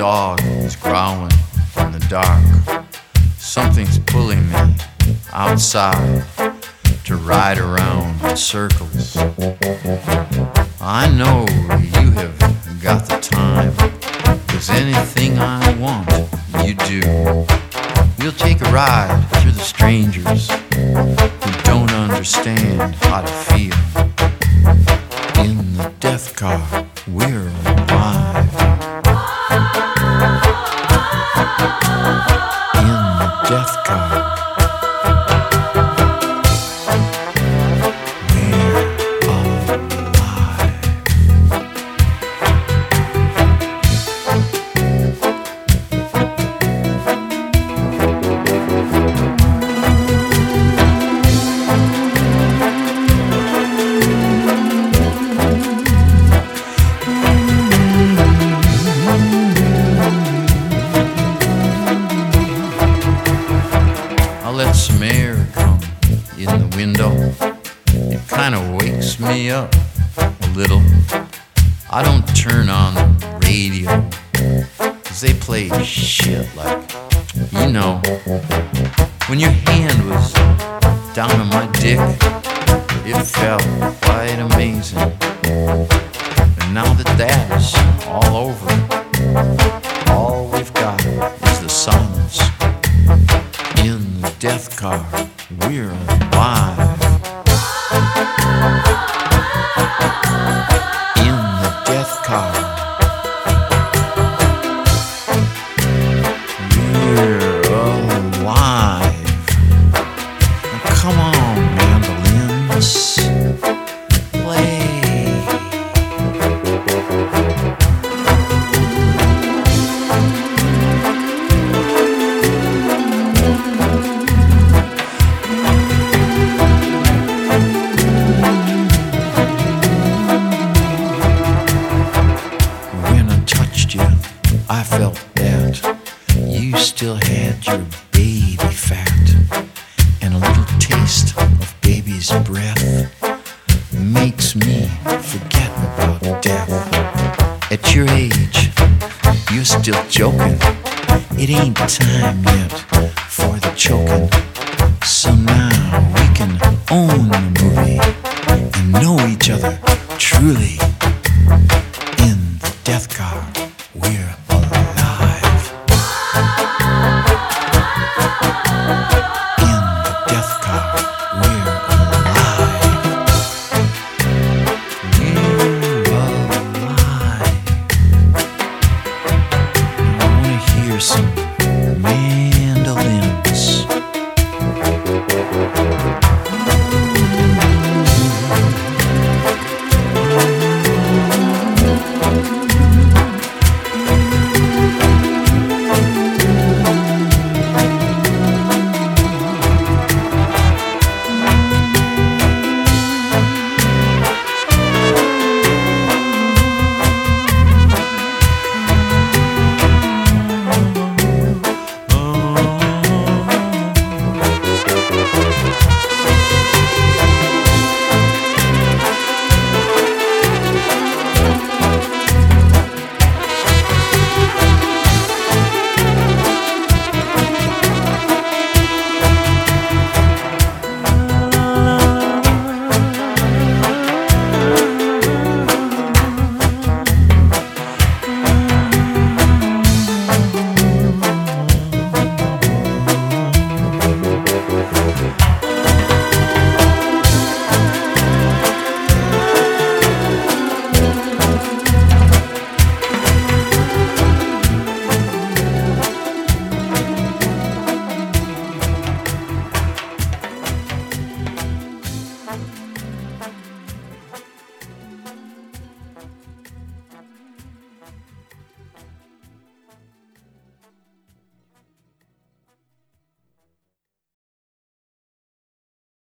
dog is growling in the dark. Something's pulling me outside to ride around in circles. I know you have got the time, 'cause anything I want, you do. We'll take a ride through the strangers who don't understand how to feel. In the death car, we're alive. In the death car, we're alive. I let some air come in the window. It kind of wakes me up a little. I don't turn on the radio, 'cause they play shit like, you know. When your hand was down on my dick, it felt quite amazing. And now that that is all over, all we've got is the silence. In the death car, we're alive. In the death car, we're alive. Now come on, mandolins, play. I felt that you still had your baby fat, and a little taste of baby's breath makes me forget about death. At your age, you're still joking. It ain't time yet for the choking. So now we can own the movie and know each other truly in the death car.